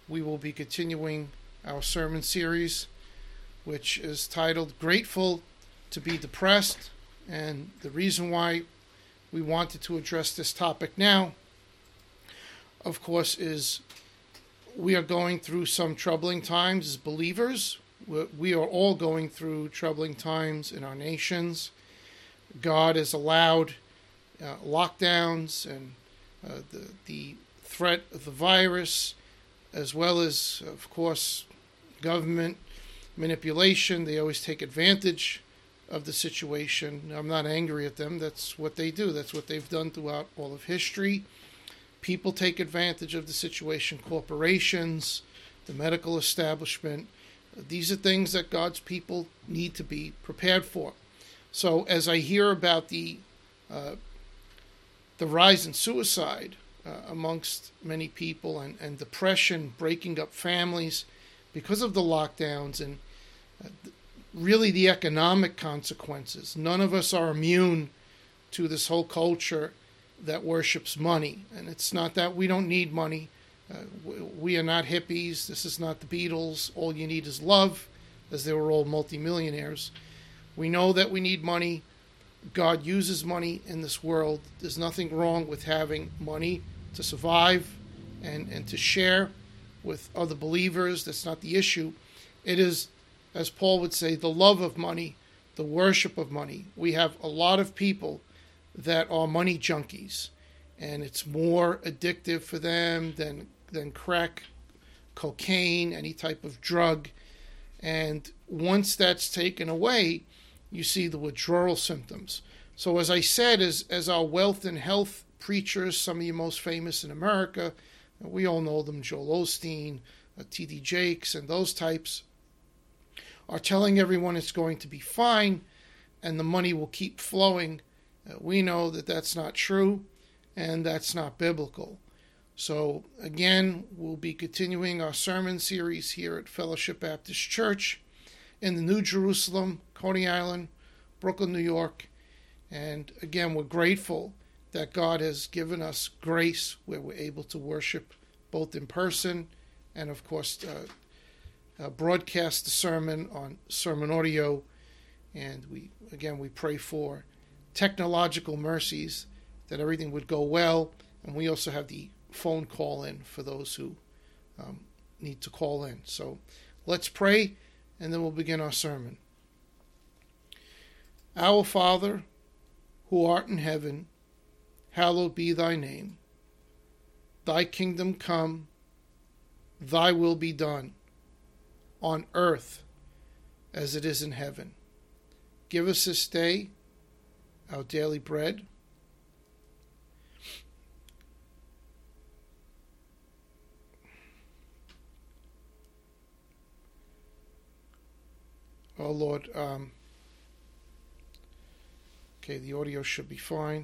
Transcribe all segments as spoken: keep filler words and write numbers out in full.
we will be continuing our sermon series, which is titled Grateful to be Depressed. And the reason why we wanted to address this topic now, of course, is we are going through some troubling times as believers. We are all going through troubling times in our nations. God has allowed uh, lockdowns and uh, the, the threat of the virus, as well as, of course, government manipulation. They always take advantage of the situation. I'm not angry at them. That's what they do. That's what they've done throughout all of history. People take advantage of the situation. Corporations, the medical establishment. These are things that God's people need to be prepared for. So as I hear about the uh, the rise in suicide uh, amongst many people and, and depression breaking up families because of the lockdowns and uh, really the economic consequences, none of us are immune to this whole culture that worships money. And it's not that we don't need money. Uh, we are not hippies. This is not the Beatles. All you need is love, as they were all multimillionaires. We know that we need money. God uses money in this world. There's nothing wrong with having money to survive and, and to share with other believers. That's not the issue. It is, as Paul would say, the love of money, the worship of money. We have a lot of people that are money junkies, and it's more addictive for them than than crack, cocaine, any type of drug. And once that's taken away, you see the withdrawal symptoms. So as I said, as, as our wealth and health preachers, some of you most famous in America, we all know them, Joel Osteen, uh, T D Jakes, and those types, are telling everyone it's going to be fine and the money will keep flowing. Uh, we know that that's not true and that's not biblical. So again, we'll be continuing our sermon series here at Fellowship Baptist Church in the New Jerusalem, Coney Island, Brooklyn, New York. And again, we're grateful that God has given us grace where we're able to worship both in person and, of course, uh, uh, broadcast the sermon on sermon audio. And we, again, we pray for technological mercies that everything would go well. And we also have the phone call in for those who um, need to call in. So let's pray, and then we'll begin our sermon. Our Father, who art in heaven, hallowed be thy name. Thy kingdom come, thy will be done, on earth as it is in heaven. Give us this day our daily bread. Oh, Lord, um, okay, the audio should be fine.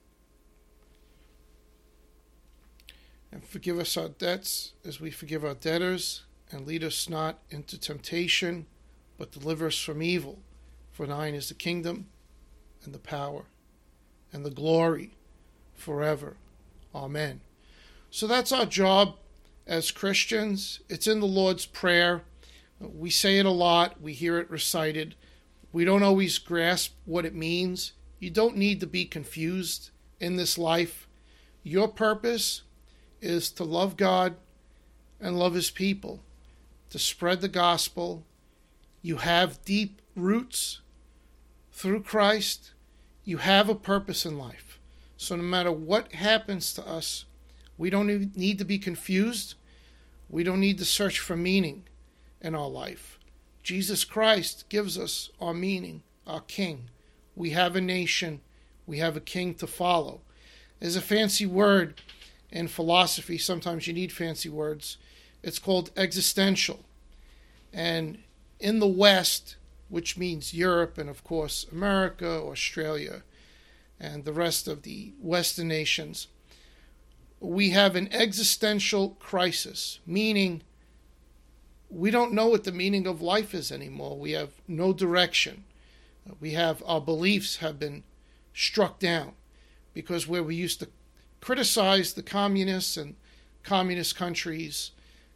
And forgive us our debts as we forgive our debtors, and lead us not into temptation, but deliver us from evil. For thine is the kingdom, and the power, and the glory forever. Amen. So that's our job as Christians. It's in the Lord's Prayer. We say it a lot. We hear it recited. We don't always grasp what it means. You don't need to be confused in this life. Your purpose is to love God and love His people, to spread the gospel. You have deep roots through Christ. You have a purpose in life. So no matter what happens to us, we don't need to be confused. We don't need to search for meaning in our life. Jesus Christ gives us our meaning, our King. We have a nation. We have a king to follow. There's a fancy word in philosophy. Sometimes you need fancy words. It's called existential. And in the West, which means Europe and, of course, America, Australia, and the rest of the Western nations, we have an existential crisis, meaning we don't know what the meaning of life is anymore. We have no direction. We have, our beliefs have been struck down, because where we used to criticize the communists and communist countries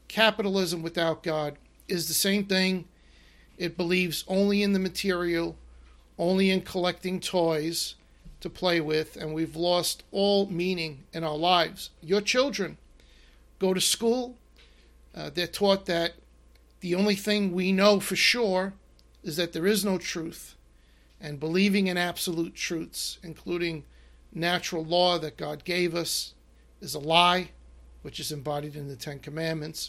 capitalism without God is the same thing. It believes only in the material, only in collecting toys to play with, and we've lost all meaning in our lives. Your children go to school. Uh, they're taught that the only thing we know for sure is that there is no truth, and believing in absolute truths, including natural law that God gave us, is a lie, which is embodied in the Ten Commandments.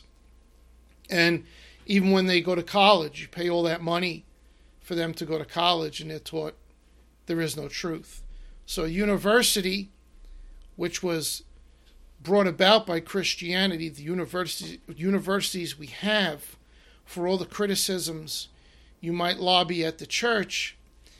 And even when they go to college, you pay all that money for them to go to college, and they're taught there is no truth. So university, which was brought about by Christianity, the universities, universities we have, for all the criticisms you might lobby at the church,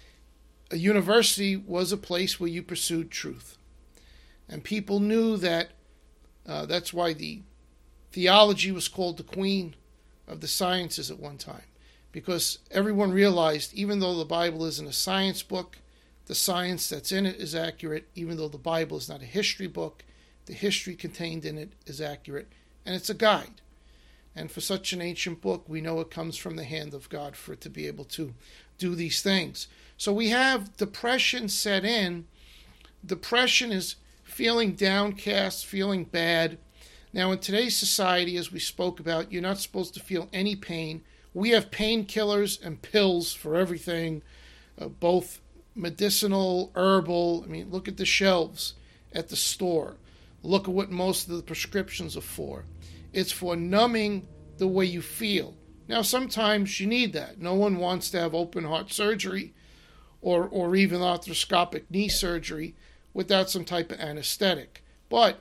a university was a place where you pursued truth. And people knew that. Uh, that's why the theology was called the queen of the sciences at one time. Because everyone realized, even though the Bible isn't a science book, the science that's in it is accurate. Even though the Bible is not a history book, the history contained in it is accurate. And it's a guide. And for such an ancient book, we know it comes from the hand of God for it to be able to do these things. So we have depression set in. Depression is feeling downcast, feeling bad. Now, in today's society, as we spoke about, you're not supposed to feel any pain. We have painkillers and pills for everything, uh, both medicinal, herbal. I mean, look at the shelves at the store. Look at what most of the prescriptions are for. It's for numbing the way you feel. Now, sometimes you need that. No one wants to have open heart surgery or, or even arthroscopic knee surgery without some type of anesthetic. But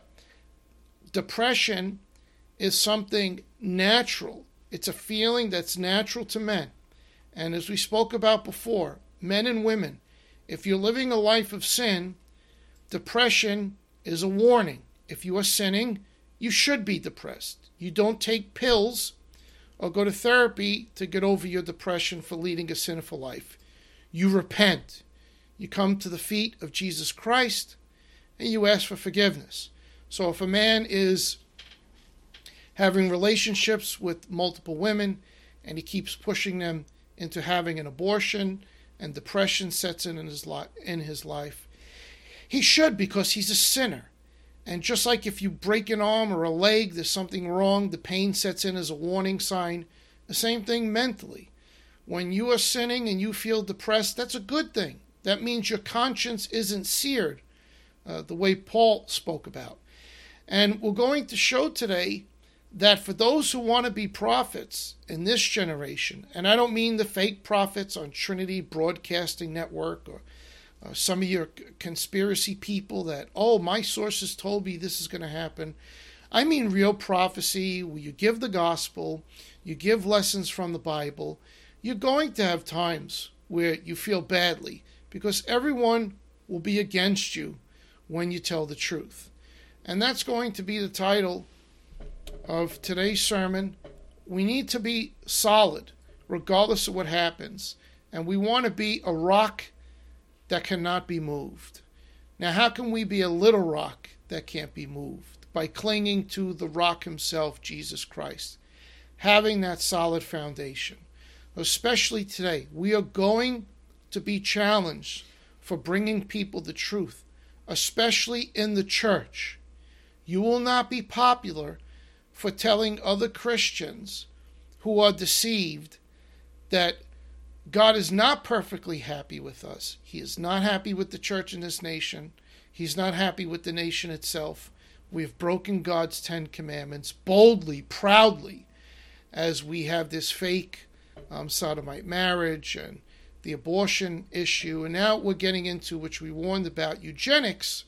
depression is something natural. It's a feeling that's natural to men. And as we spoke about before, men and women, if you're living a life of sin, depression is a warning. If you are sinning, you should be depressed. You don't take pills or go to therapy to get over your depression for leading a sinful life. You repent. You come to the feet of Jesus Christ and you ask for forgiveness. So if a man is having relationships with multiple women and he keeps pushing them into having an abortion and depression sets in in his, li- in his life, he should, because he's a sinner. And just like if you break an arm or a leg, there's something wrong, the pain sets in as a warning sign. The same thing mentally. When you are sinning and you feel depressed, that's a good thing. That means your conscience isn't seared, uh, the way Paul spoke about. And we're going to show today that for those who want to be prophets in this generation, and I don't mean the fake prophets on Trinity Broadcasting Network or Uh, some of your conspiracy people that, oh, my sources told me this is going to happen. I mean real prophecy, where you give the gospel, you give lessons from the Bible. You're going to have times where you feel badly because everyone will be against you when you tell the truth. And that's going to be the title of today's sermon. We need to be solid regardless of what happens. And we want to be a rock that cannot be moved. Now, how can we be a little rock that can't be moved? By clinging to the rock himself, Jesus Christ. Having that solid foundation. Especially today, we are going to be challenged for bringing people the truth, especially in the church. You will not be popular for telling other Christians who are deceived that God is not perfectly happy with us. He is not happy with the church in this nation. He's not happy with the nation itself. We've broken God's Ten Commandments boldly, proudly, as we have this fake um, sodomite marriage and the abortion issue. And now we're getting into, which we warned about, eugenics,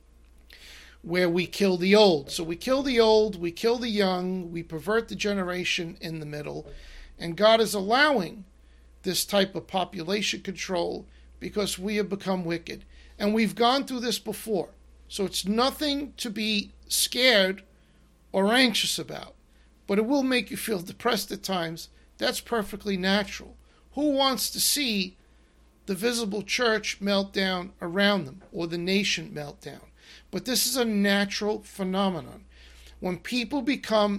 where we kill the old. So we kill the old, we kill the young, we pervert the generation in the middle. And God is allowing this type of population control because we have become wicked. And we've gone through this before. So it's nothing to be scared or anxious about. But it will make you feel depressed at times. That's perfectly natural. Who wants to see the visible church melt down around them or the nation melt down? But this is a natural phenomenon. When people become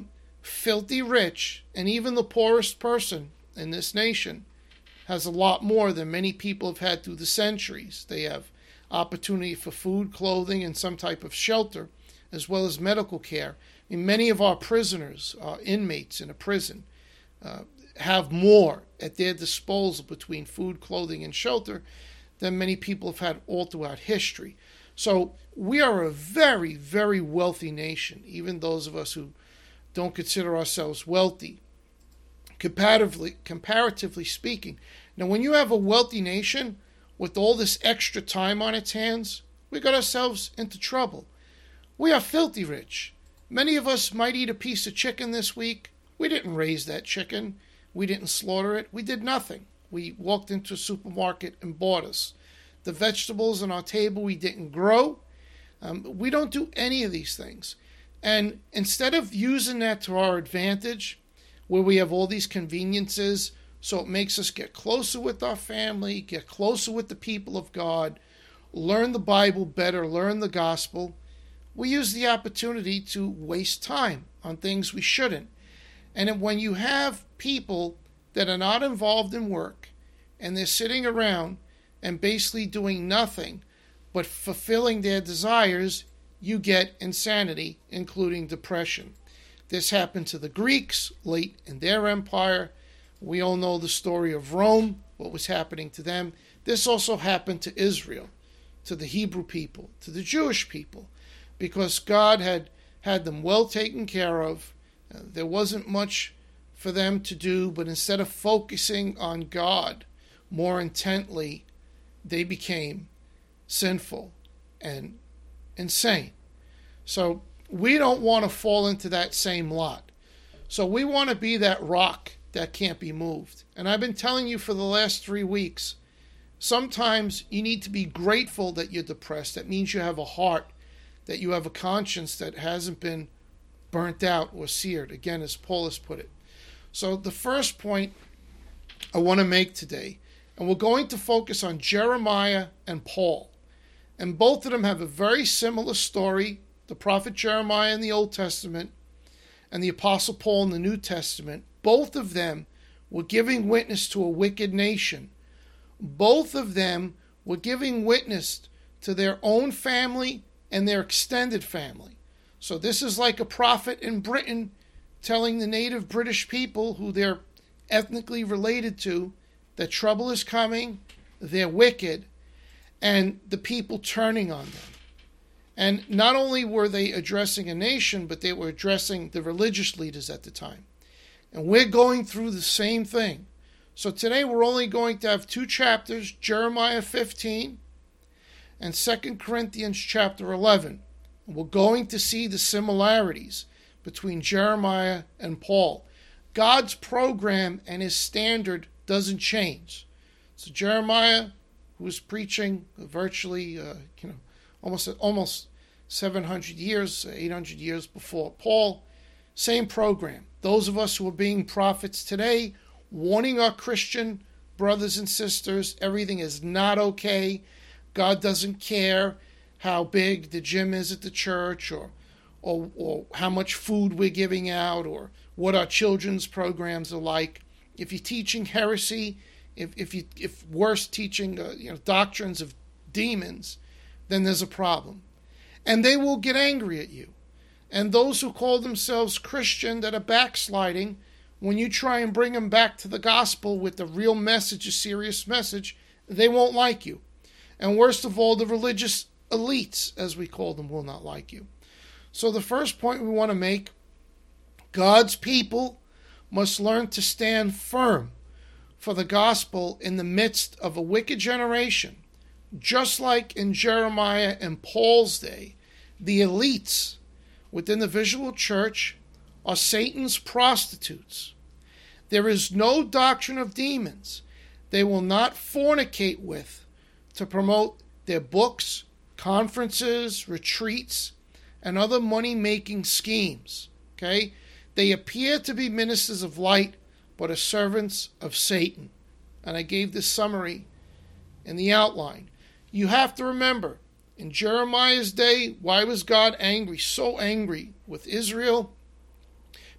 filthy rich, and even the poorest person in this nation has a lot more than many people have had through the centuries. They have opportunity for food, clothing, and some type of shelter, as well as medical care. I mean, many of our prisoners, our inmates in a prison, uh, have more at their disposal between food, clothing, and shelter than many people have had all throughout history. So we are a very, very wealthy nation, even those of us who don't consider ourselves wealthy. Comparatively, comparatively speaking. Now, when you have a wealthy nation with all this extra time on its hands, we got ourselves into trouble. We are filthy rich. Many of us might eat a piece of chicken this week. We didn't raise that chicken. We didn't slaughter it. We did nothing. We walked into a supermarket and bought us. The vegetables on our table we didn't grow. Um, we don't do any of these things. And instead of using that to our advantage, where we have all these conveniences, so it makes us get closer with our family, get closer with the people of God, learn the Bible better, learn the gospel, we use the opportunity to waste time on things we shouldn't. And when you have people that are not involved in work, and they're sitting around and basically doing nothing but fulfilling their desires, you get insanity, including depression. This happened to the Greeks late in their empire. We all know the story of Rome, what was happening to them. This also happened to Israel, to the Hebrew people, to the Jewish people, because God had had them well taken care of. Uh, there wasn't much for them to do, but instead of focusing on God more intently, they became sinful and insane. So we don't want to fall into that same lot. So we want to be that rock that can't be moved. And I've been telling you for the last three weeks, sometimes you need to be grateful that you're depressed. That means you have a heart, that you have a conscience that hasn't been burnt out or seared, again, as Paul has put it. So the first point I want to make today, and we're going to focus on Jeremiah and Paul. And both of them have a very similar story. The prophet Jeremiah in the Old Testament and the Apostle Paul in the New Testament, both of them were giving witness to a wicked nation. Both of them were giving witness to their own family and their extended family. So this is like a prophet in Britain telling the native British people who they're ethnically related to that trouble is coming, they're wicked, and the people turning on them. And not only were they addressing a nation, but they were addressing the religious leaders at the time. And we're going through the same thing. So today we're only going to have two chapters, Jeremiah fifteen and Second Corinthians chapter eleven. And we're going to see the similarities between Jeremiah and Paul. God's program and his standard doesn't change. So Jeremiah, who was preaching virtually, uh, you know, almost almost seven hundred years, eight hundred years before Paul, same program. Those of us who are being prophets today, warning our Christian brothers and sisters, everything is not okay. God doesn't care how big the gym is at the church, or, or, or how much food we're giving out, or what our children's programs are like. If you're teaching heresy, if if you if worse teaching uh, you know doctrines of demons, then there's a problem. And they will get angry at you. And those who call themselves Christian that are backsliding, when you try and bring them back to the gospel with the real message, a serious message, they won't like you. And worst of all, the religious elites, as we call them, will not like you. So the first point we want to make, God's people must learn to stand firm for the gospel in the midst of a wicked generation. Just like in Jeremiah and Paul's day, the elites within the visual church are Satan's prostitutes. There is no doctrine of demons they will not fornicate with to promote their books, conferences, retreats, and other money-making schemes. Okay? They appear to be ministers of light, but are servants of Satan. And I gave this summary in the outline. You have to remember, in Jeremiah's day, why was God angry, so angry with Israel?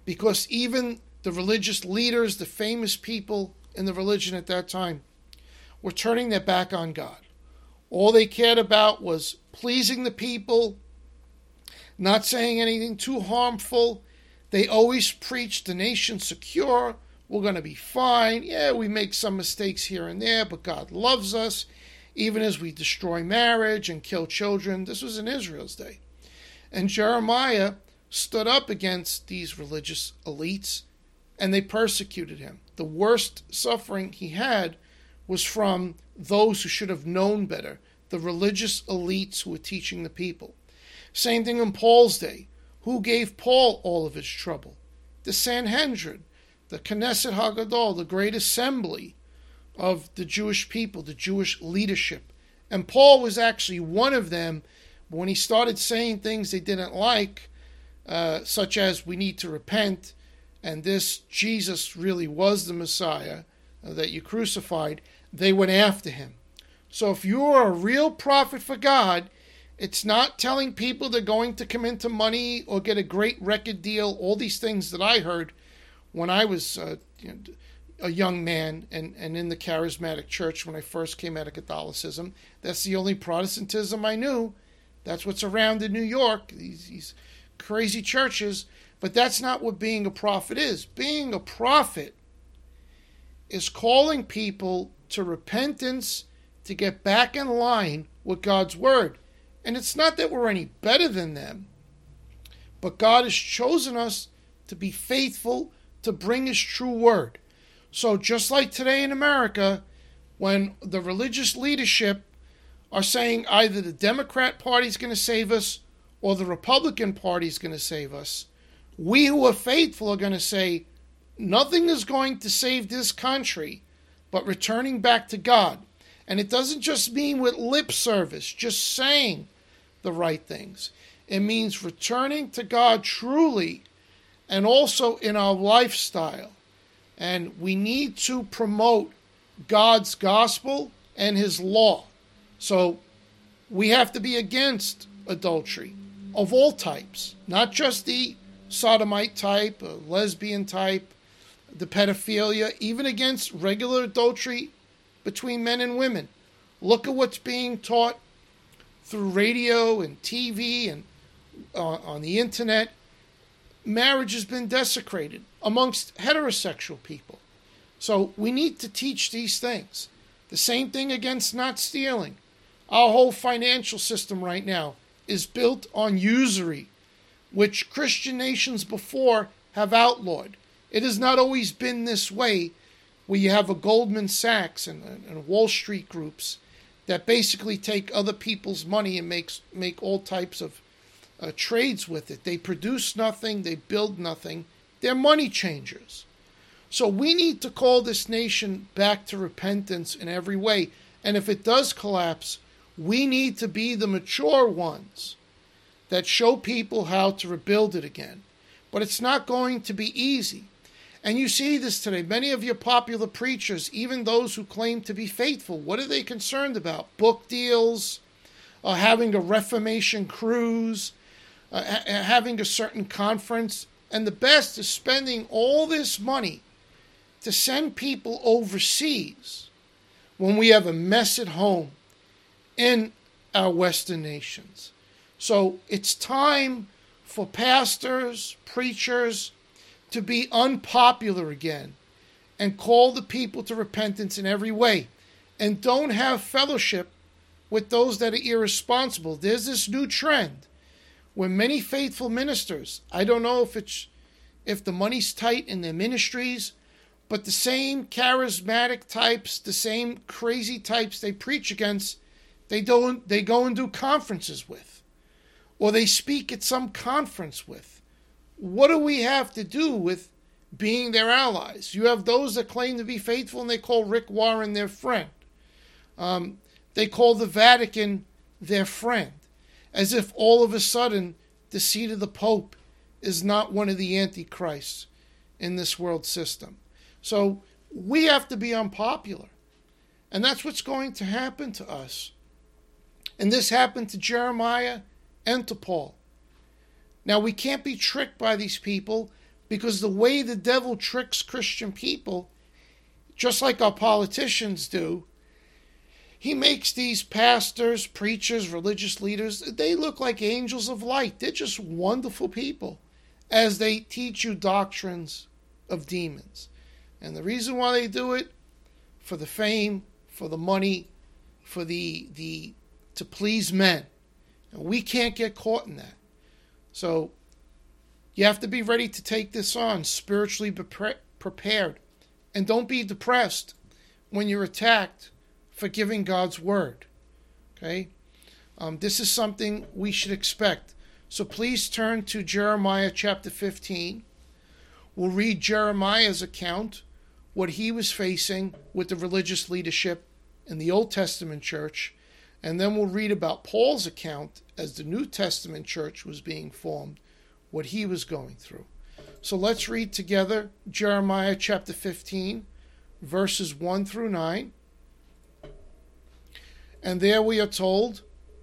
because even the religious leaders, the famous people in the religion at that time, were turning their back on God. All they cared about was pleasing the people, not saying anything too harmful. They always preached the nation secure. We're going to be fine. Yeah, we make some mistakes here and there, but God loves us, even as we destroy marriage and kill children. This was in Israel's day. And Jeremiah stood up against these religious elites, and they persecuted him. The worst suffering he had was from those who should have known better, the religious elites who were teaching the people. Same thing in Paul's day. Who gave Paul all of his trouble? The Sanhedrin, the Knesset Hagadol, the great assembly of the Jewish people, the Jewish leadership. And Paul was actually one of them. But when he started saying things they didn't like, uh, such as we need to repent, and this Jesus really was the Messiah uh, that you crucified, they went after him. So if you're a real prophet for God, it's not telling people they're going to come into money or get a great record deal, all these things that I heard when I was uh, you know, a young man and, and in the charismatic church when I first came out of Catholicism. That's the only Protestantism I knew. That's what's around in New York, these, these crazy churches. But that's not what being a prophet is. Being a prophet is calling people to repentance, to get back in line with God's word. And it's not that we're any better than them, but God has chosen us to be faithful to bring his true word. So just like today in America, when the religious leadership are saying either the Democrat Party is going to save us or the Republican Party is going to save us, we who are faithful are going to say, nothing is going to save this country but returning back to God. And it doesn't just mean with lip service, just saying the right things. It means returning to God truly and also in our lifestyle. And we need to promote God's gospel and his law. So we have to be against adultery of all types, not just the sodomite type, lesbian type, the pedophilia, even against regular adultery between men and women. Look at what's being taught through radio and T V and uh, on the internet. Marriage has been desecrated amongst heterosexual people. So we need to teach these things. The same thing against not stealing. Our whole financial system right now is built on usury, which Christian nations before have outlawed. It has not always been this way, where you have a Goldman Sachs and, and Wall Street groups that basically take other people's money and makes make all types of uh, trades with it. They produce nothing, they build nothing. They're money changers. So we need to call this nation back to repentance in every way. And if it does collapse, we need to be the mature ones that show people how to rebuild it again. But it's not going to be easy. And you see this today. Many of your popular preachers, even those who claim to be faithful, what are they concerned about? Book deals, uh, having a Reformation cruise, uh, ha- having a certain conference. And the best is spending all this money to send people overseas when we have a mess at home in our Western nations. So it's time for pastors, preachers, to be unpopular again and call the people to repentance in every way. And don't have fellowship with those that are irresponsible. There's this new trend where many faithful ministers, I don't know if it's if the money's tight in their ministries, but the same charismatic types, the same crazy types they preach against, they don't they go and do conferences with, or they speak at some conference with. What do we have to do with being their allies? You have those that claim to be faithful and they call Rick Warren their friend. Um, they call the Vatican their friend, as if all of a sudden the seat of the Pope is not one of the antichrists in this world system. So we have to be unpopular. And that's what's going to happen to us. And this happened to Jeremiah and to Paul. Now, we can't be tricked by these people. Because the way the devil tricks Christian people, just like our politicians do, he makes these pastors, preachers, religious leaders, they look like angels of light. They're just wonderful people as they teach you doctrines of demons. And the reason why they do it, for the fame, for the money, for the the to please men. And we can't get caught in that. So you have to be ready to take this on, spiritually pre- prepared. And don't be depressed when you're attacked for giving God's word. Okay? Um, this is something we should expect. So please turn to Jeremiah chapter fifteen. We'll read Jeremiah's account, what he was facing with the religious leadership in the Old Testament church, and then we'll read about Paul's account as the New Testament church was being formed, what he was going through. So let's read together Jeremiah chapter fifteen, verses one through nine. And there we are told,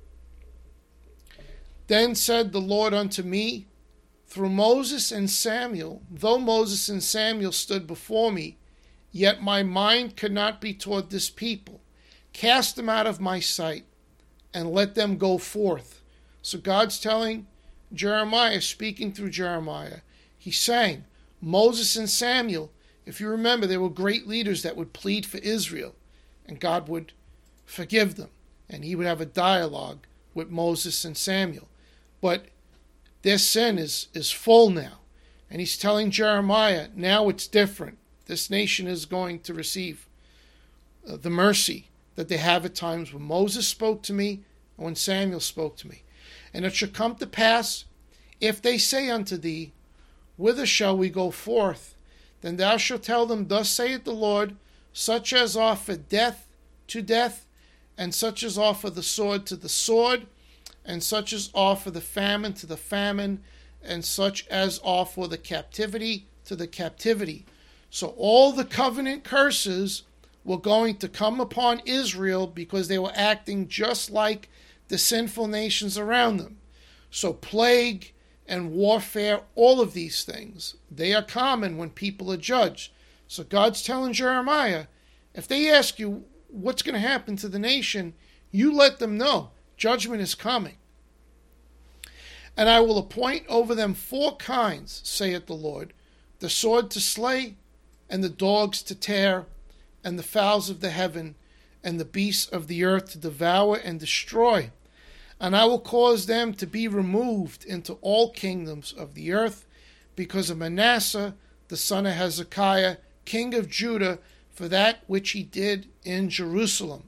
"Then said the Lord unto me, through Moses and Samuel, though Moses and Samuel stood before me, yet my mind could not be toward this people. Cast them out of my sight, and let them go forth." So God's telling Jeremiah, speaking through Jeremiah, he's saying, Moses and Samuel, if you remember, they were great leaders that would plead for Israel, and God would forgive them, and he would have a dialogue with Moses and Samuel. But their sin is, is full now, and he's telling Jeremiah, now it's different. This nation is going to receive uh, the mercy that they have at times when Moses spoke to me and when Samuel spoke to me. And it shall come to pass, if they say unto thee, whither shall we go forth? Then thou shalt tell them, thus saith the Lord, such as offer death to death, and such as offer the sword to the sword, and such as offer the famine to the famine, and such as offer the captivity to the captivity. So all the covenant curses were going to come upon Israel because they were acting just like the sinful nations around them. So plague and warfare, all of these things, they are common when people are judged. So God's telling Jeremiah, if they ask you what's going to happen to the nation, you let them know judgment is coming. And I will appoint over them four kinds, saith the Lord, the sword to slay, and the dogs to tear, and the fowls of the heaven, and the beasts of the earth to devour and destroy. And I will cause them to be removed into all kingdoms of the earth, because of Manasseh, the son of Hezekiah, king of Judah, for that which he did in Jerusalem.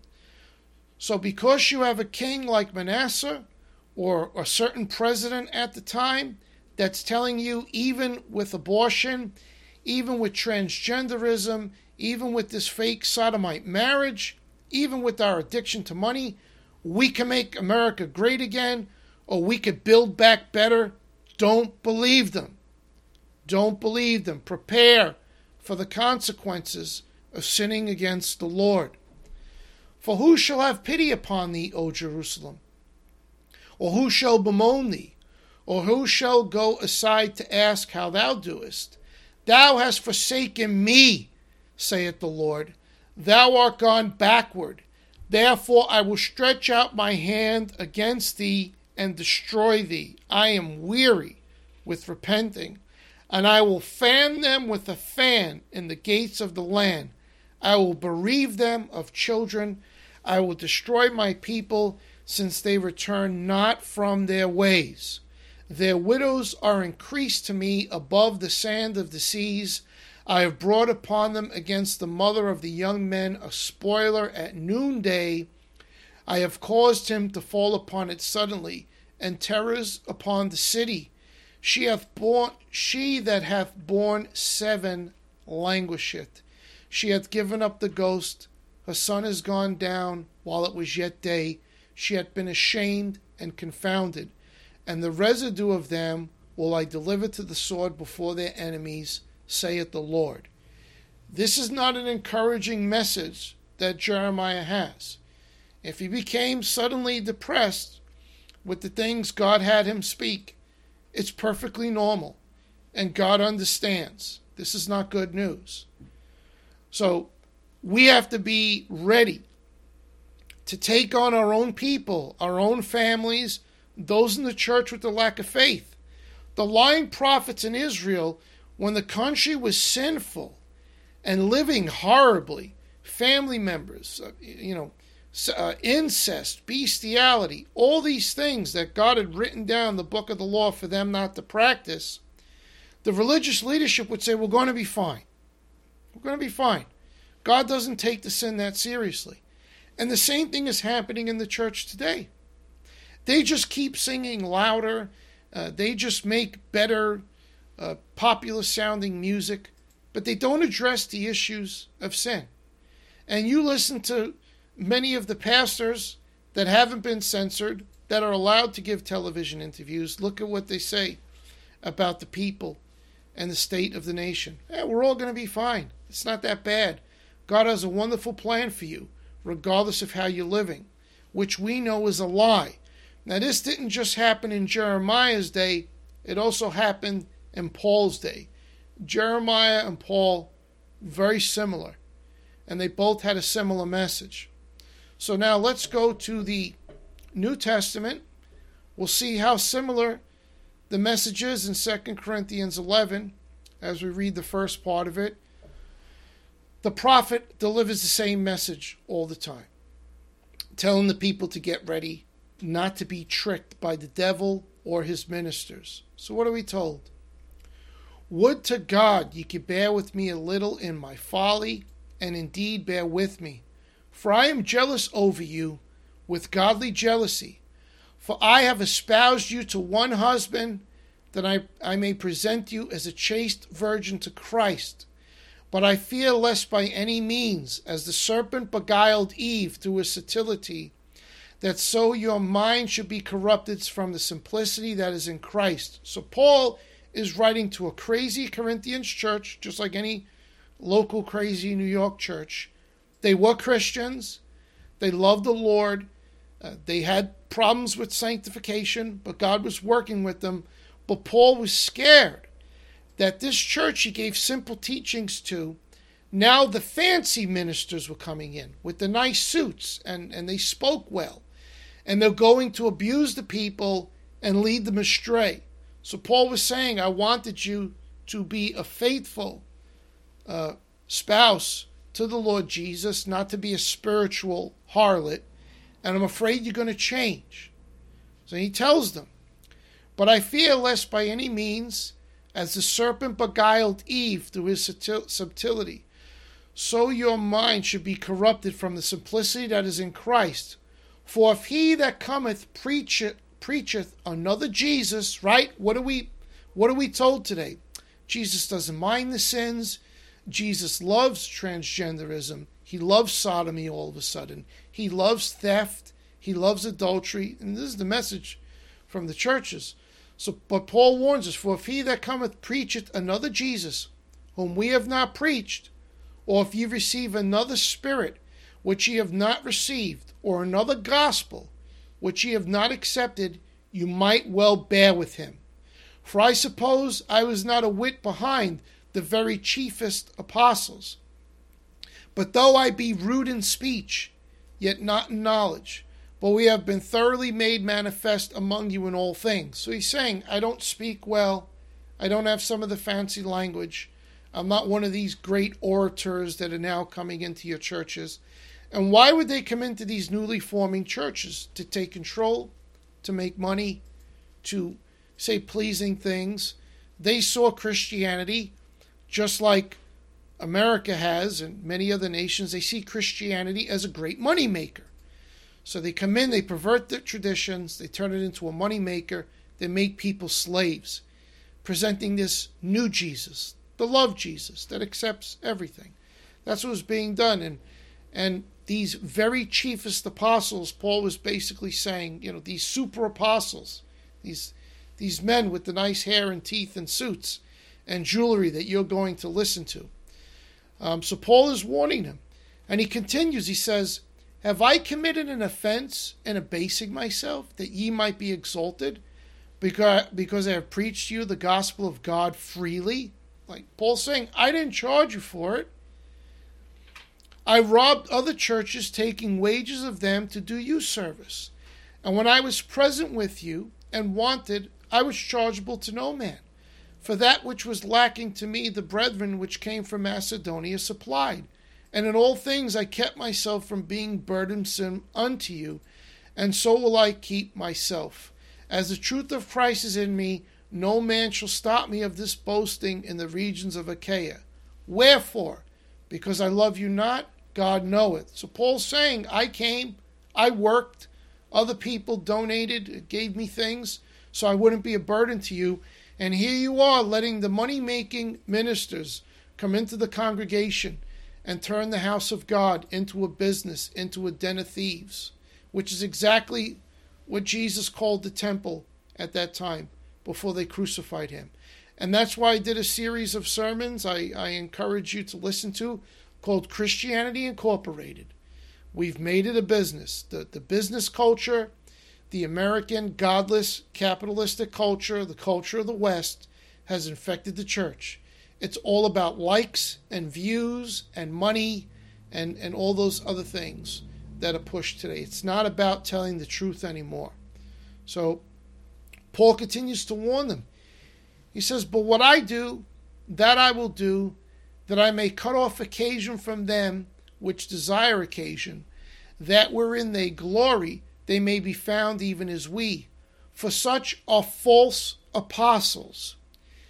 So because you have a king like Manasseh, or a certain president at the time, that's telling you, even with abortion, even with transgenderism, even with this fake sodomite marriage, even with our addiction to money, we can make America great again, or we could build back better. Don't believe them. Don't believe them. Prepare for the consequences of sinning against the Lord. For who shall have pity upon thee, O Jerusalem? Or who shall bemoan thee? Or who shall go aside to ask how thou doest? Thou hast forsaken me, saith the Lord. Thou art gone backward. Therefore I will stretch out my hand against thee and destroy thee. I am weary with repenting. And I will fan them with a fan in the gates of the land. I will bereave them of children. I will destroy my people, since they return not from their ways. Their widows are increased to me above the sand of the seas. I have brought upon them against the mother of the young men a spoiler at noonday. I have caused him to fall upon it suddenly, and terrors upon the city. She hath borne, she that hath borne seven languisheth. She hath given up the ghost. Her son is gone down while it was yet day. She hath been ashamed and confounded, and the residue of them will I deliver to the sword before their enemies, saith the Lord. This is not an encouraging message that Jeremiah has. If he became suddenly depressed with the things God had him speak, it's perfectly normal. and God understands. This is not good news. So we have to be ready to take on our own people, our own families, those in the church with the lack of faith. The lying prophets in Israel, when the country was sinful and living horribly, family members, uh, you know, uh, incest, bestiality, all these things that God had written down in the book of the law for them not to practice, the religious leadership would say, we're going to be fine. We're going to be fine. God doesn't take the sin that seriously. And the same thing is happening in the church today. They just keep singing louder. Uh, they just make better, uh, popular-sounding music. But they don't address the issues of sin. And you listen to many of the pastors that haven't been censored, that are allowed to give television interviews. Look at what they say about the people and the state of the nation. Yeah, we're all going to be fine. It's not that bad. God has a wonderful plan for you, regardless of how you're living, which we know is a lie. Now, this didn't just happen in Jeremiah's day. It also happened in Paul's day. Jeremiah and Paul, very similar, and they both had a similar message. So now let's go to the New Testament. We'll see how similar the message is in Second Corinthians eleven as we read the first part of it. The prophet delivers the same message all the time, telling the people to get ready, not to be tricked by the devil or his ministers. So what are we told? Would to God ye could bear with me a little in my folly, and indeed bear with me. For I am jealous over you with godly jealousy. For I have espoused you to one husband, that I, I may present you as a chaste virgin to Christ. But I fear lest by any means, as the serpent beguiled Eve through his subtlety, that so your mind should be corrupted from the simplicity that is in Christ. So Paul is writing to a crazy Corinthians church, just like any local crazy New York church. They were Christians. They loved the Lord. Uh, they had problems with sanctification, but God was working with them. But Paul was scared that this church he gave simple teachings to, now the fancy ministers were coming in with the nice suits, and, and they spoke well. And they're going to abuse the people and lead them astray. So Paul was saying, I wanted you to be a faithful uh, spouse to the Lord Jesus, not to be a spiritual harlot, and I'm afraid you're going to change. So he tells them, but I fear lest by any means, as the serpent beguiled Eve through his subtlety, so your mind should be corrupted from the simplicity that is in Christ. For if he that cometh preacheth, preacheth another Jesus, right? What are we, what are we told today? Jesus doesn't mind the sins. Jesus loves transgenderism. He loves sodomy all of a sudden. He loves theft. He loves adultery. And this is the message from the churches. So, but Paul warns us, for if he that cometh preacheth another Jesus, whom we have not preached, or if ye receive another spirit, which ye have not received, or another gospel, which ye have not accepted, you might well bear with him. For I suppose I was not a whit behind the very chiefest apostles. But though I be rude in speech, yet not in knowledge, but we have been thoroughly made manifest among you in all things. So he's saying, I don't speak well. I don't have some of the fancy language. I'm not one of these great orators that are now coming into your churches. And why would they come into these newly forming churches? To take control, to make money, to say pleasing things. They saw Christianity, just like America has and many other nations. They see Christianity as a great money maker. So they come in, they pervert the traditions, they turn it into a money maker, they make people slaves, presenting this new Jesus, the love Jesus that accepts everything. That's what was being done. And and these very chiefest apostles, Paul was basically saying, you know, these super apostles, these these men with the nice hair and teeth and suits and jewelry that you're going to listen to. Um, so Paul is warning them. And he continues, he says, have I committed an offense in abasing myself, that ye might be exalted? because, because I have preached to you the gospel of God freely. Like Paul's saying, I didn't charge you for it. I robbed other churches, taking wages of them to do you service. And when I was present with you and wanted, I was chargeable to no man. For that which was lacking to me, the brethren which came from Macedonia supplied. And in all things I kept myself from being burdensome unto you, and so will I keep myself. As the truth of Christ is in me, no man shall stop me of this boasting in the regions of Achaia. Wherefore? Because I love you not? God knoweth. So Paul's saying, I came, I worked, other people donated, gave me things, so I wouldn't be a burden to you. And here you are letting the money-making ministers come into the congregation and turn the house of God into a business, into a den of thieves, which is exactly what Jesus called the temple at that time before they crucified him. And that's why I did a series of sermons I, I encourage you to listen to called Christianity Incorporated. We've made it a business. The, the business culture, the American godless capitalistic culture, the culture of the West, has infected the church. It's all about likes and views and money and, and all those other things that are pushed today. It's not about telling the truth anymore. So Paul continues to warn them. He says, but what I do, that I will do, that I may cut off occasion from them which desire occasion, that wherein they glory, they may be found even as we. For such are false apostles,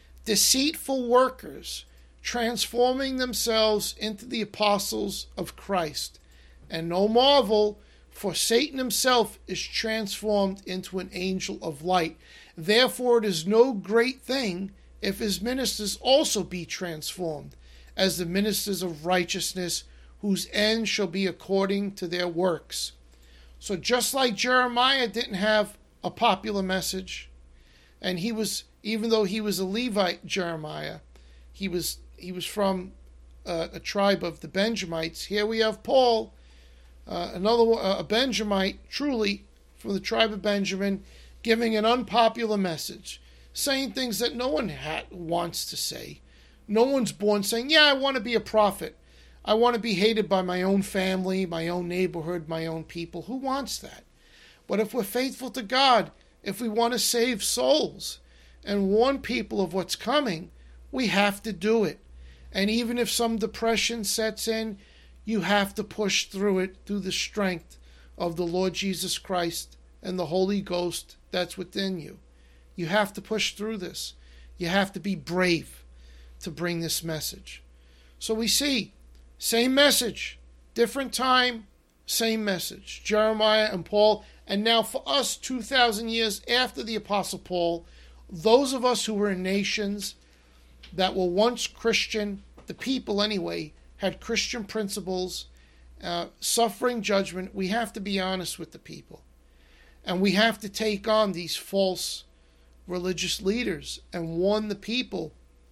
deceitful workers, transforming themselves into the apostles of Christ. And no marvel, for Satan himself is transformed into an angel of light. Therefore it is no great thing if his ministers also be transformed, as the ministers of righteousness, whose end shall be according to their works. So just like Jeremiah didn't have a popular message, and he was, even though he was a Levite, Jeremiah, he was he was from uh, a tribe of the Benjamites. Here we have Paul, uh, another uh, a Benjamite, truly from the tribe of Benjamin, giving an unpopular message, saying things that no one ha- wants to say. No one's born saying, yeah, I want to be a prophet. I want to be hated by my own family, my own neighborhood, my own people. Who wants that? But if we're faithful to God, if we want to save souls and warn people of what's coming, we have to do it. And even if some depression sets in, you have to push through it through the strength of the Lord Jesus Christ and the Holy Ghost that's within you. You have to push through this. You have to be brave to bring this message. So we see, same message, different time, same message. Jeremiah and Paul. And now for us, two thousand years after the Apostle Paul, those of us who were in nations that were once Christian, the people anyway, had Christian principles, uh, suffering judgment, we have to be honest with the people. And we have to take on these false religious leaders and warn the people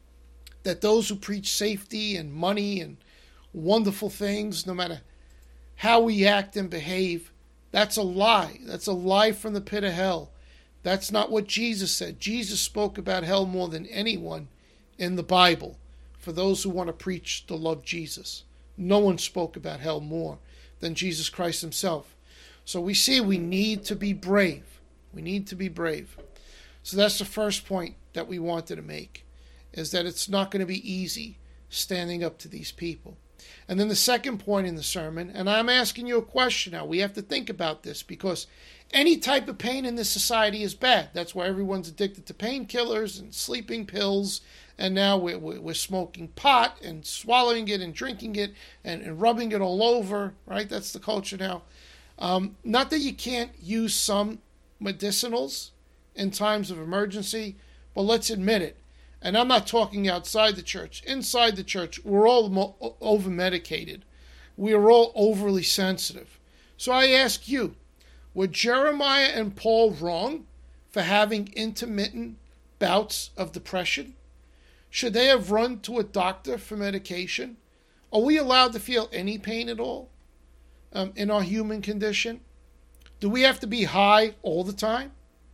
that those who preach safety and money and wonderful things, no matter how we act and behave, that's a lie. That's a lie from the pit of hell. That's not what Jesus said. Jesus spoke about hell more than anyone in the Bible for those who want to preach the love Jesus. No one spoke about hell more than Jesus Christ himself. So we see we need to be brave. We need to be brave. So that's the first point that we wanted to make, is that it's not going to be easy standing up to these people. And then the second point in the sermon, and I'm asking you a question now. We have to think about this because any type of pain in this society is bad. That's why everyone's addicted to painkillers and sleeping pills. And now we're, we're smoking pot and swallowing it and drinking it and, and rubbing it all over, right? That's the culture now. Um, not that you can't use some medicinals in times of emergency, but let's admit it. And I'm not talking outside the church. Inside the church, we're all mo- over-medicated. We are all overly sensitive. So I ask you, were Jeremiah and Paul wrong for having intermittent bouts of depression? Should they have run to a doctor for medication? Are we allowed to feel any pain at all um, in our human condition? Do we have to be high all the time?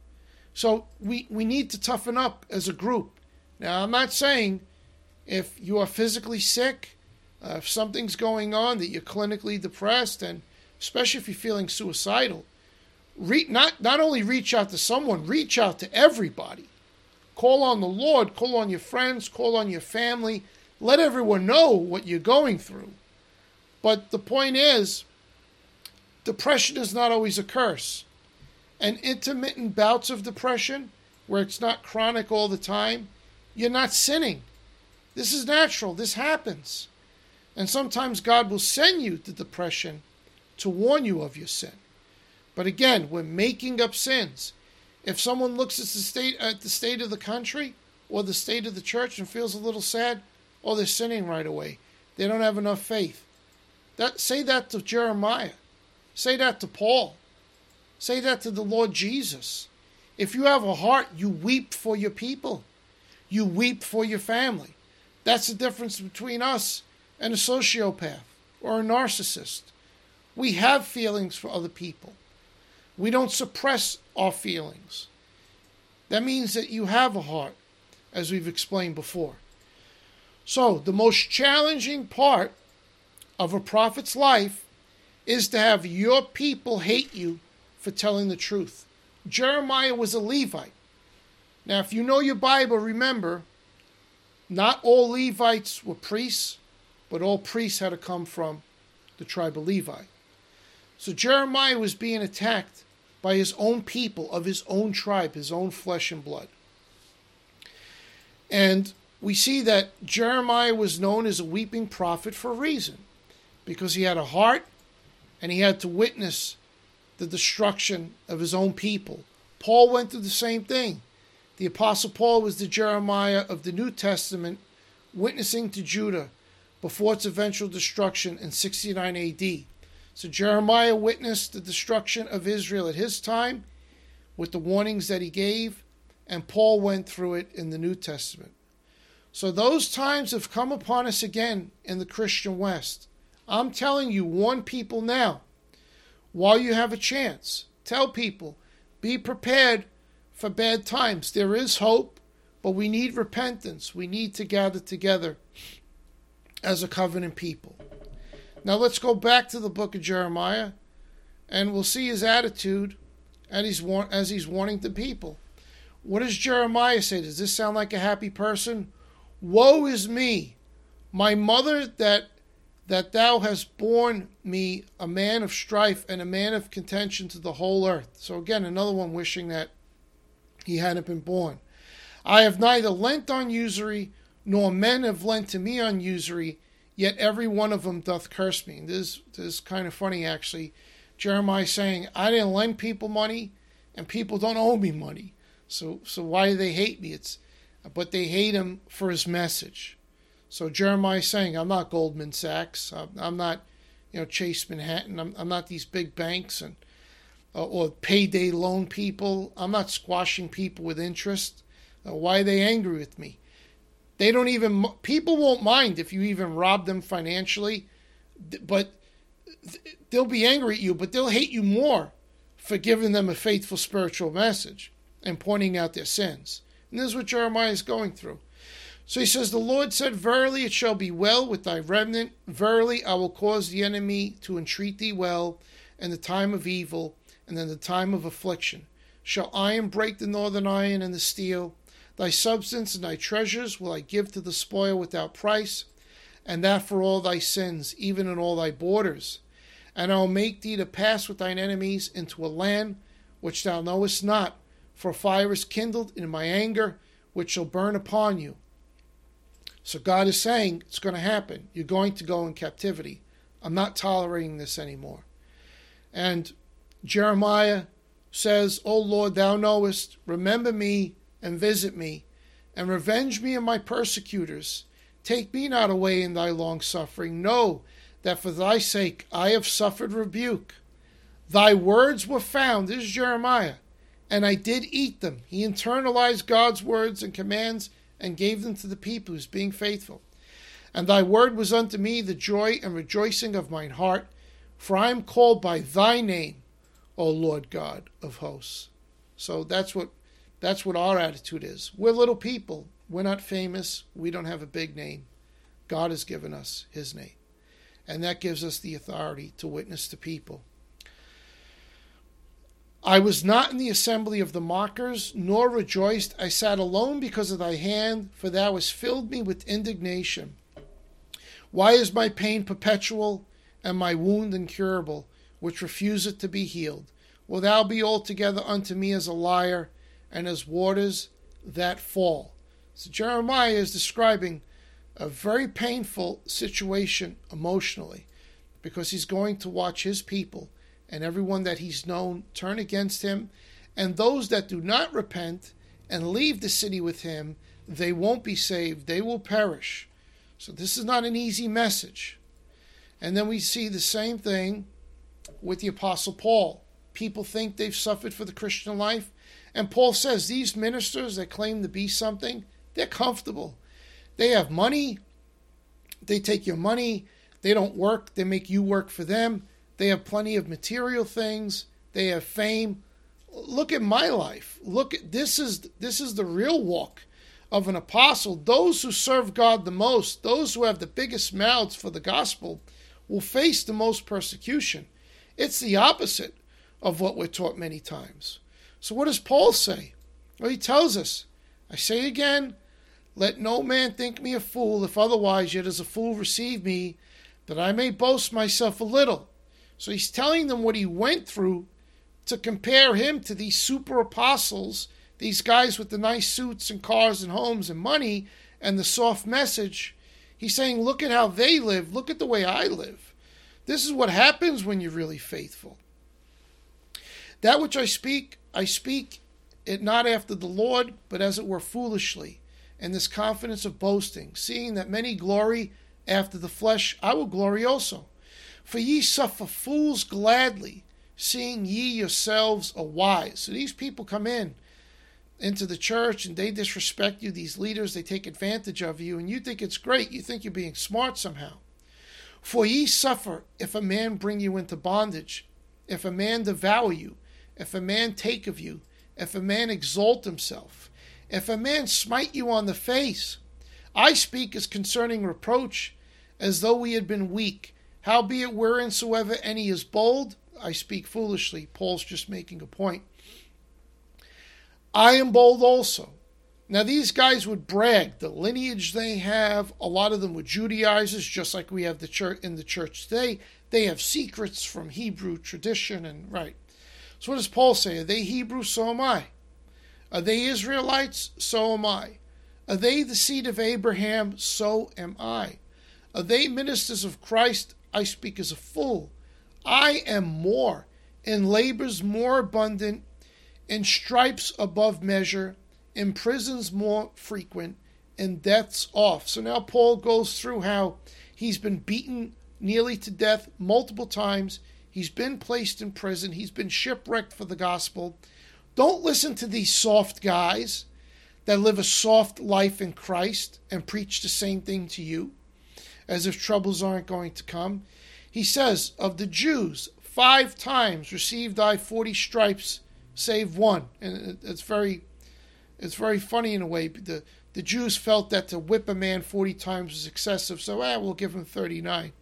So we, we need to toughen up as a group. Now, I'm not saying if you are physically sick, uh, if something's going on, that you're clinically depressed, and especially if you're feeling suicidal, re- not, not only reach out to someone, reach out to everybody. Call on the Lord, call on your friends, call on your family. Let everyone know what you're going through. But the point is, depression is not always a curse. And intermittent bouts of depression, where it's not chronic all the time, you're not sinning. This is natural. This happens. And sometimes God will send you to depression to warn you of your sin. But again, we're making up sins. If someone looks at the state at the state of the country or the state of the church and feels a little sad, oh, they're sinning right away. They don't have enough faith. That, say that to Jeremiah. Say that to Paul. Say that to the Lord Jesus. If you have a heart, you weep for your people. You weep for your family. That's the difference between us and a sociopath or a narcissist. We have feelings for other people. We don't suppress our feelings. That means that you have a heart, as we've explained before. So, the most challenging part of a prophet's life is to have your people hate you for telling the truth. Jeremiah was a Levite. Now, if you know your Bible, remember, not all Levites were priests, but all priests had to come from the tribe of Levi. So Jeremiah was being attacked by his own people of his own tribe, his own flesh and blood. And we see that Jeremiah was known as a weeping prophet for a reason, because he had a heart and he had to witness the destruction of his own people. Paul went through the same thing. The Apostle Paul was the Jeremiah of the New Testament, witnessing to Judah before its eventual destruction in sixty-nine A D. So Jeremiah witnessed the destruction of Israel at his time with the warnings that he gave, and Paul went through it in the New Testament. So those times have come upon us again in the Christian West. I'm telling you, warn people now, while you have a chance. Tell people, be prepared for bad times. There is hope, but we need repentance. We need to gather together as a covenant people. Now let's go back to the book of Jeremiah, and we'll see his attitude as he's, as he's warning the people. What does Jeremiah say? Does this sound like a happy person? Woe is me, my mother, that that thou hast borne me a man of strife and a man of contention to the whole earth. So again, another one wishing that he hadn't been born. I have neither lent on usury, nor men have lent to me on usury, yet every one of them doth curse me. And this, this is kind of funny, actually. Jeremiah saying, I didn't lend people money, and people don't owe me money. So so why do they hate me? It's but they hate him for his message. So Jeremiah is saying, I'm not Goldman Sachs. I'm, I'm not, you know, Chase Manhattan. I'm, I'm not these big banks and uh, or payday loan people. I'm not squashing people with interest. Uh, why are they angry with me? They don't even, people won't mind if you even rob them financially, but they'll be angry at you, but they'll hate you more for giving them a faithful spiritual message and pointing out their sins. And this is what Jeremiah is going through. So he says, the Lord said, verily it shall be well with thy remnant. Verily I will cause the enemy to entreat thee well in the time of evil and in the time of affliction. Shall iron break the northern iron and the steel? Thy substance and thy treasures will I give to the spoil without price, and that for all thy sins, even in all thy borders. And I will make thee to pass with thine enemies into a land which thou knowest not, for fire is kindled in my anger, which shall burn upon you. So God is saying, it's going to happen. You're going to go in captivity. I'm not tolerating this anymore. And Jeremiah says, O Lord, thou knowest, remember me and visit me, and revenge me of my persecutors. Take me not away in thy long suffering. Know that for thy sake I have suffered rebuke. Thy words were found, this is Jeremiah, and I did eat them. He internalized God's words and commands and gave them to the people, who's being faithful. And thy word was unto me the joy and rejoicing of mine heart, for I am called by thy name, O Lord God of hosts. So that's what That's what our attitude is. We're little people. We're not famous. We don't have a big name. God has given us his name. And that gives us the authority to witness to people. I was not in the assembly of the mockers, nor rejoiced. I sat alone because of thy hand, for thou hast filled me with indignation. Why is my pain perpetual, and my wound incurable, which refuseth to be healed? Will thou be altogether unto me as a liar, and as waters that fall? So Jeremiah is describing a very painful situation emotionally, because he's going to watch his people and everyone that he's known turn against him, and those that do not repent and leave the city with him, they won't be saved, they will perish. So this is not an easy message. And then we see the same thing with the Apostle Paul. People think they've suffered for the Christian life, and Paul says these ministers that claim to be something, they're comfortable. They have money, they take your money, they don't work, they make you work for them. They have plenty of material things. They have fame. Look at my life. Look at this is this is the real walk of an apostle. Those who serve God the most, those who have the biggest mouths for the gospel, will face the most persecution. It's the opposite of what we're taught many times. So what does Paul say? Well, he tells us, I say again, let no man think me a fool, if otherwise yet as a fool receive me, that I may boast myself a little. So he's telling them what he went through to compare him to these super apostles, these guys with the nice suits and cars and homes and money and the soft message. He's saying, look at how they live. Look at the way I live. This is what happens when you're really faithful. That which I speak, I speak it not after the Lord, but as it were foolishly, and this confidence of boasting, seeing that many glory after the flesh, I will glory also. For ye suffer fools gladly, seeing ye yourselves are wise. So these people come in into the church and they disrespect you. These leaders, they take advantage of you, and you think it's great. You think you're being smart somehow. For ye suffer if a man bring you into bondage, if a man devour you, if a man take of you, if a man exalt himself, if a man smite you on the face. I speak as concerning reproach, as though we had been weak. Howbeit whereinsoever any is bold, I speak foolishly. Paul's just making a point. I am bold also. Now these guys would brag the lineage they have. A lot of them were Judaizers, just like we have the church in the church today. They have secrets from Hebrew tradition and right. So what does Paul say? Are they Hebrew? So am I. Are they Israelites? So am I. Are they the seed of Abraham? So am I. Are they ministers of Christ? I speak as a fool. I am more, in labors more abundant, in stripes above measure, in prisons more frequent, in deaths oft. So now Paul goes through how he's been beaten nearly to death multiple times. He's been placed in prison. He's been shipwrecked for the gospel. Don't listen to these soft guys that live a soft life in Christ and preach the same thing to you, as if troubles aren't going to come. He says, of the Jews, five times received I forty stripes, save one. And it's very it's very funny in a way. The, the Jews felt that to whip a man forty times was excessive, so eh, we'll give him thirty-nine.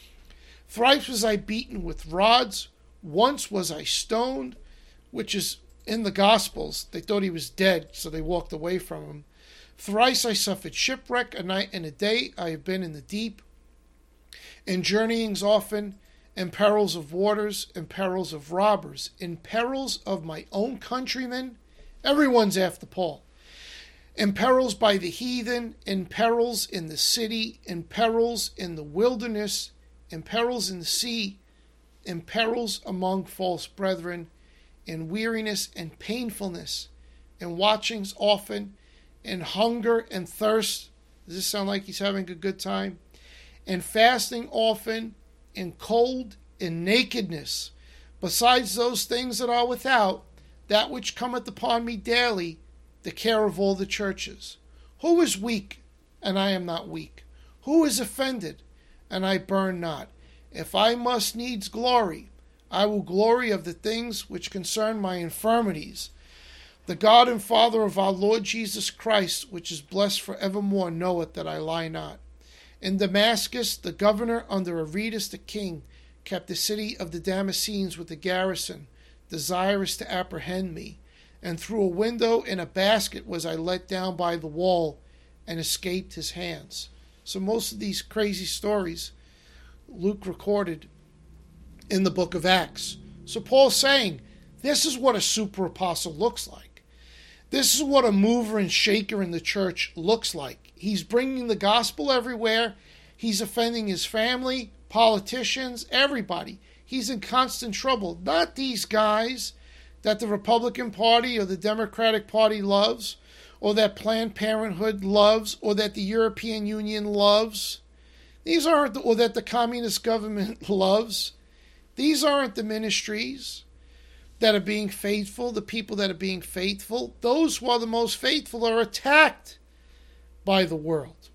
Thrice was I beaten with rods, once was I stoned, which is in the Gospels. They thought he was dead, so they walked away from him. Thrice I suffered shipwreck, a night and a day I have been in the deep. In journeyings often, in perils of waters, in perils of robbers, in perils of my own countrymen. Everyone's after Paul. In perils by the heathen, in perils in the city, in perils in the wilderness, in perils in the sea, in perils among false brethren, in weariness and painfulness, in watchings often, in hunger and thirst. Does this sound like he's having a good time? In fasting often, in cold, in nakedness. Besides those things that are without, that which cometh upon me daily, the care of all the churches. Who is weak, and I am not weak? Who is offended, and I burn not? If I must needs glory, I will glory of the things which concern my infirmities. The God and Father of our Lord Jesus Christ, which is blessed for evermore, knoweth that I lie not. In Damascus, the governor under Aretas the king kept the city of the Damascenes with a garrison, desirous to apprehend me. And through a window in a basket was I let down by the wall and escaped his hands. So most of these crazy stories Luke recorded in the book of Acts. So Paul's saying, this is what a super apostle looks like. This is what a mover and shaker in the church looks like. He's bringing the gospel everywhere. He's offending his family, politicians, everybody. He's in constant trouble. Not these guys that the Republican Party or the Democratic Party loves, or that Planned Parenthood loves, or that the European Union loves. These aren't, the, or that the communist government loves. These aren't the ministries that are being faithful, the people that are being faithful. Those who are the most faithful are attacked by the world.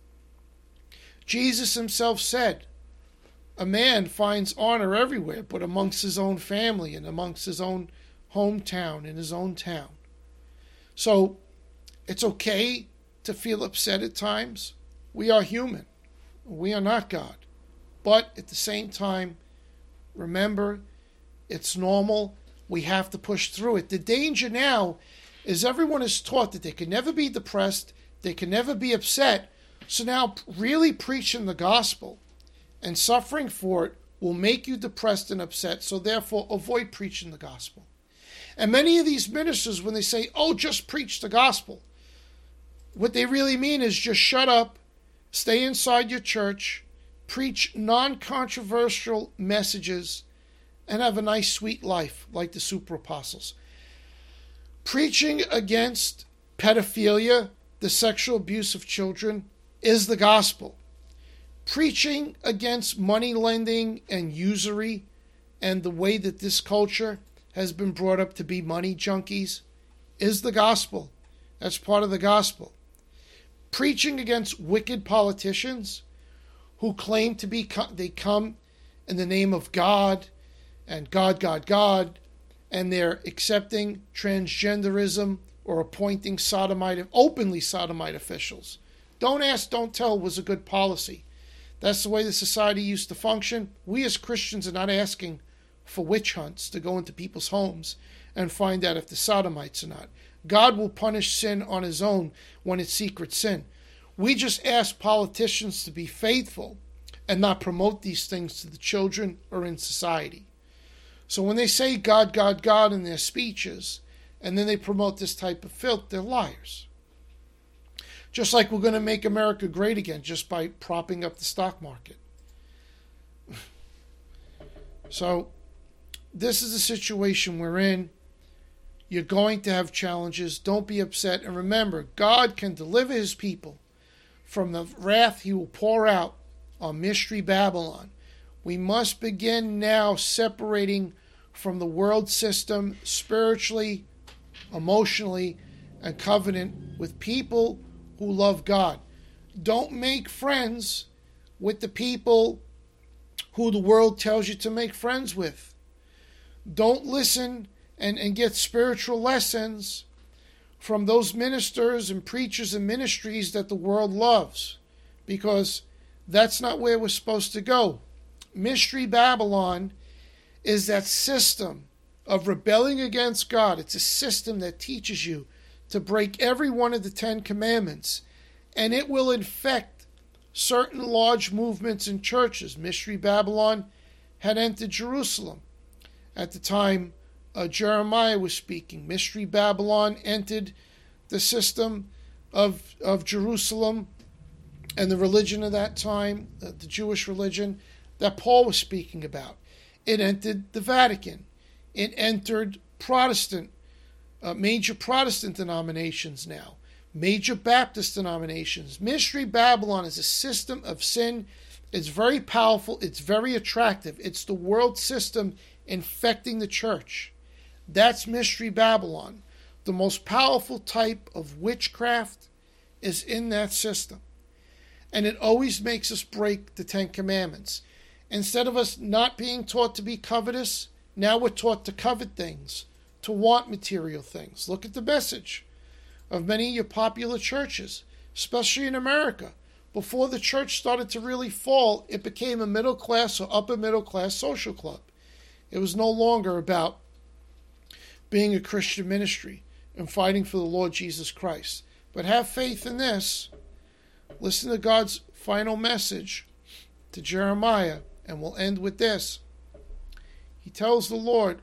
Jesus himself said, a man finds honor everywhere, but amongst his own family and amongst his own hometown, in his own town. So it's okay to feel upset at times. We are human. We are not God. But at the same time, remember, it's normal. We have to push through it. The danger now is everyone is taught that they can never be depressed, they can never be upset. So now really preaching the gospel and suffering for it will make you depressed and upset. So therefore, avoid preaching the gospel. And many of these ministers, when they say, oh, just preach the gospel, what they really mean is just shut up, stay inside your church, preach non-controversial messages, and have a nice, sweet life like the super apostles. Preaching against pedophilia, the sexual abuse of children, is the gospel. Preaching against money lending and usury and the way that this culture has been brought up to be money junkies is the gospel. That's part of the gospel. Preaching against wicked politicians who claim to be, they come in the name of God and God, God, God, and they're accepting transgenderism or appointing sodomite, openly sodomite officials. Don't ask, don't tell was a good policy. That's the way the society used to function. We as Christians are not asking for witch hunts to go into people's homes and find out if they're sodomites or not. God will punish sin on his own when it's secret sin. We just ask politicians to be faithful and not promote these things to the children or in society. So when they say God, God, God in their speeches, and then they promote this type of filth, they're liars. Just like we're going to make America great again just by propping up the stock market. So this is the situation we're in. You're going to have challenges. Don't be upset. And remember, God can deliver his people from the wrath he will pour out on Mystery Babylon. We must begin now separating from the world system spiritually, emotionally, and covenant with people who love God. Don't make friends with the people who the world tells you to make friends with. Don't listen and, and get spiritual lessons from those ministers and preachers and ministries that the world loves, because that's not where we're supposed to go. Mystery Babylon is that system of rebelling against God. It's a system that teaches you to break every one of the Ten Commandments, and it will infect certain large movements in churches. Mystery Babylon had entered Jerusalem at the time uh, Jeremiah was speaking. Mystery Babylon entered the system of, of Jerusalem and the religion of that time, uh, the Jewish religion that Paul was speaking about. It entered the Vatican. It entered Protestant, uh, major Protestant denominations now, major Baptist denominations. Mystery Babylon is a system of sin. It's very powerful. It's very attractive. It's the world system infecting the church. That's Mystery Babylon. The most powerful type of witchcraft is in that system. And it always makes us break the Ten Commandments. Instead of us not being taught to be covetous, now we're taught to covet things, to want material things. Look at the message of many of your popular churches, especially in America. Before the church started to really fall, it became a middle class or upper middle class social club. It was no longer about being a Christian ministry and fighting for the Lord Jesus Christ. But have faith in this. Listen to God's final message to Jeremiah, and we'll end with this. He tells the Lord,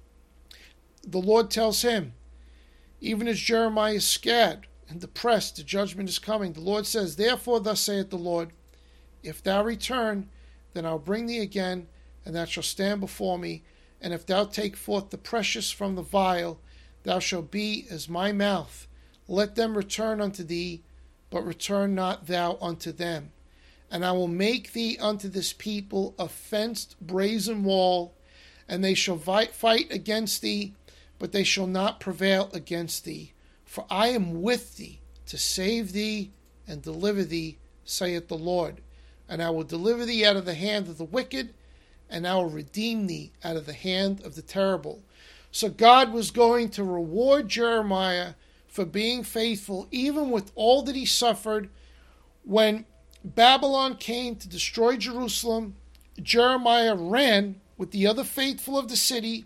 the Lord tells him, even as Jeremiah is scared and depressed, the judgment is coming. The Lord says, therefore thus saith the Lord, if thou return, then I'll bring thee again, and thou shalt stand before me. And if thou take forth the precious from the vile, thou shalt be as my mouth. Let them return unto thee, but return not thou unto them. And I will make thee unto this people a fenced brazen wall, and they shall fight against thee, but they shall not prevail against thee. For I am with thee to save thee and deliver thee, saith the Lord. And I will deliver thee out of the hand of the wicked, and I will redeem thee out of the hand of the terrible. So God was going to reward Jeremiah for being faithful, even with all that he suffered. When Babylon came to destroy Jerusalem, Jeremiah ran with the other faithful of the city,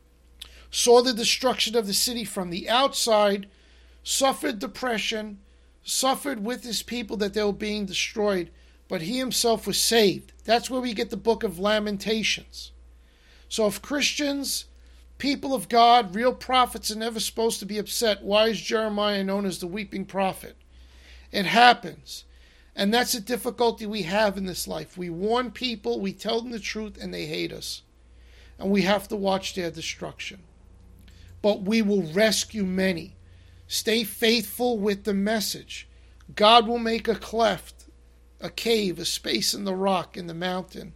saw the destruction of the city from the outside, suffered depression, suffered with his people that they were being destroyed, but he himself was saved. That's where we get the book of Lamentations. So if Christians, people of God, real prophets are never supposed to be upset, why is Jeremiah known as the weeping prophet? It happens. And that's the difficulty we have in this life. We warn people, we tell them the truth, and they hate us. And we have to watch their destruction. But we will rescue many. Stay faithful with the message. God will make a cleft, a cave, a space in the rock, in the mountain,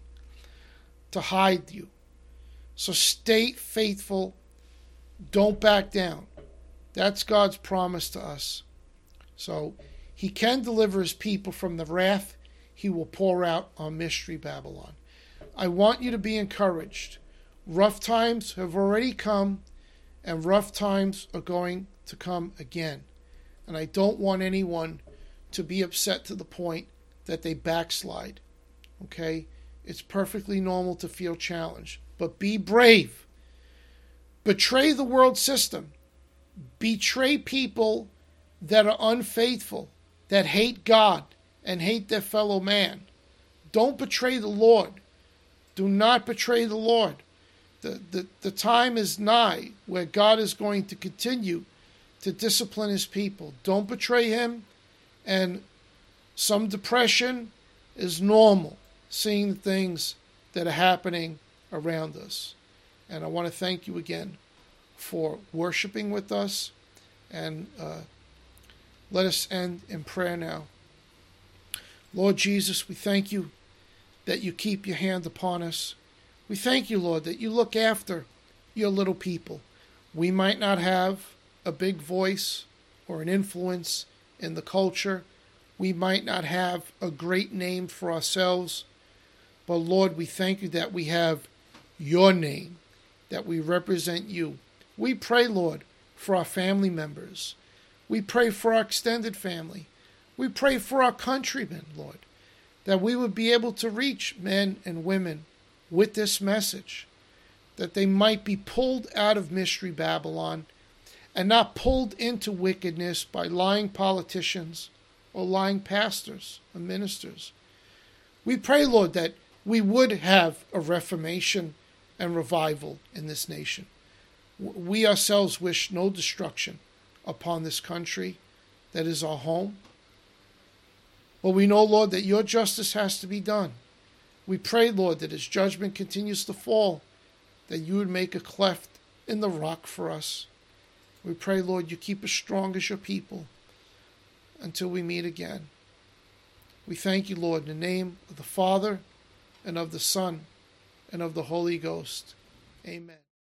to hide you. So stay faithful. Don't back down. That's God's promise to us. So he can deliver his people from the wrath he will pour out on Mystery Babylon. I want you to be encouraged. Rough times have already come, and rough times are going to come again. And I don't want anyone to be upset to the point that they backslide. Okay? It's perfectly normal to feel challenged. But be brave. Betray the world system. Betray people that are unfaithful, that hate God and hate their fellow man. Don't betray the Lord. Do not betray the Lord. The, the, the time is nigh where God is going to continue to discipline his people. Don't betray him. And some depression is normal, seeing the things that are happening around us. And I want to thank you again for worshiping with us. And uh, let us end in prayer now. Lord Jesus, we thank you that you keep your hand upon us. We thank you, Lord, that you look after your little people. We might not have a big voice or an influence in the culture. We might not have a great name for ourselves. But Lord, we thank you that we have your name, that we represent you. We pray, Lord, for our family members. We pray for our extended family. We pray for our countrymen, Lord, that we would be able to reach men and women with this message, that they might be pulled out of Mystery Babylon and not pulled into wickedness by lying politicians or lying pastors or ministers. We pray, Lord, that we would have a reformation and revival in this nation. We ourselves wish no destruction upon this country that is our home. But we know, Lord, that your justice has to be done. We pray, Lord, that as judgment continues to fall, that you would make a cleft in the rock for us. We pray, Lord, you keep us strong as your people until we meet again. We thank you, Lord, in the name of the Father, and of the Son, and of the Holy Ghost. Amen.